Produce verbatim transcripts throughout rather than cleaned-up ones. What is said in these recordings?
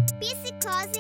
Psicose.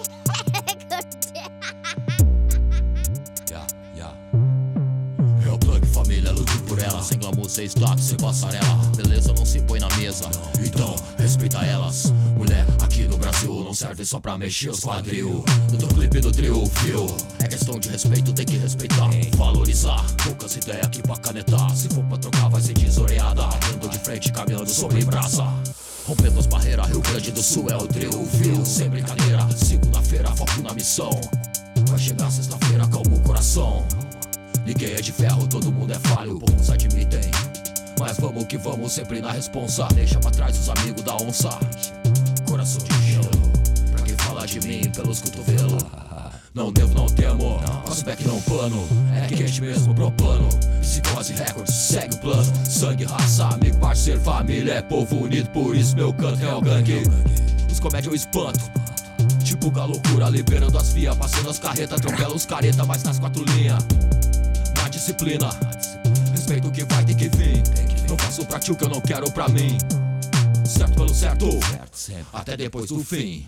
Yeah, yeah. É o plug família, lute por ela. Sem glamour, sem status, sem passarela. Beleza não se põe na mesa, então respeita elas. Mulher aqui no Brasil não serve só pra mexer os quadril. No teu clipe do trio, fio. É questão de respeito, tem que respeitar. Valorizar, poucas ideias aqui pra canetar. Se for pra trocar vai ser tesoreada. Indo de frente, caminhando sobre braça. Rompendo as barreiras, Rio Grande do Sul é o trio, viu? Sem brincadeira, segunda-feira, foco na missão. Vai chegar sexta-feira, calma o coração. Ninguém é de ferro, todo mundo é falho, poucos admitem. Mas vamos que vamos, sempre na responsa. Deixa pra trás os amigos da onça. Coração de gelo, pra quem fala de mim pelos cotovelos. Não devo, não temo, faço back não pano. É quente mesmo pro plano. Psicose Records, segue o plano. Sangue, raça, amigo, parceiro, família. É povo unido, por isso meu canto é o gangue. Os comédia eu espanto, tipo da loucura, liberando as vias, passando as carretas, atropela os careta, mas nas quatro linhas. Na disciplina, respeito o que vai, tem que vir. Não faço pra ti o que eu não quero pra mim. Certo pelo certo, até depois do fim.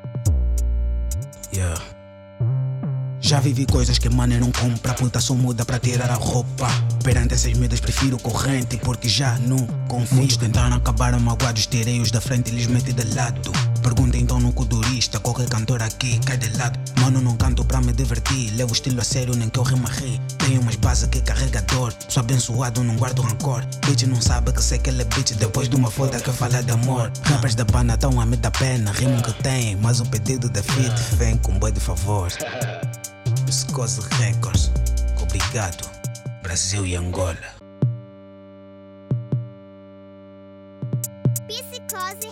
Yeah. Já vivi coisas que mano não compra, puta só muda pra tirar a roupa. Perante esses medos prefiro corrente, porque já não confio. Muitos tentaram acabar magoados, tirei-os da frente e lhes meti de lado. Pergunta então no codurista, qualquer cantor aqui cai de lado. Mano não canto pra me divertir, levo o estilo a sério nem que eu rima ri. Tenho umas bases que carregador, sou abençoado, não guardo rancor. Bitch não sabe que sei que ele é bitch, depois de uma foda que fala de amor. Rappers da pana tão a me da pena, rimo que tem, mas o pedido da fit vem com boi de favor. Psicose Records, obrigado, Brasil e Angola. Psicose.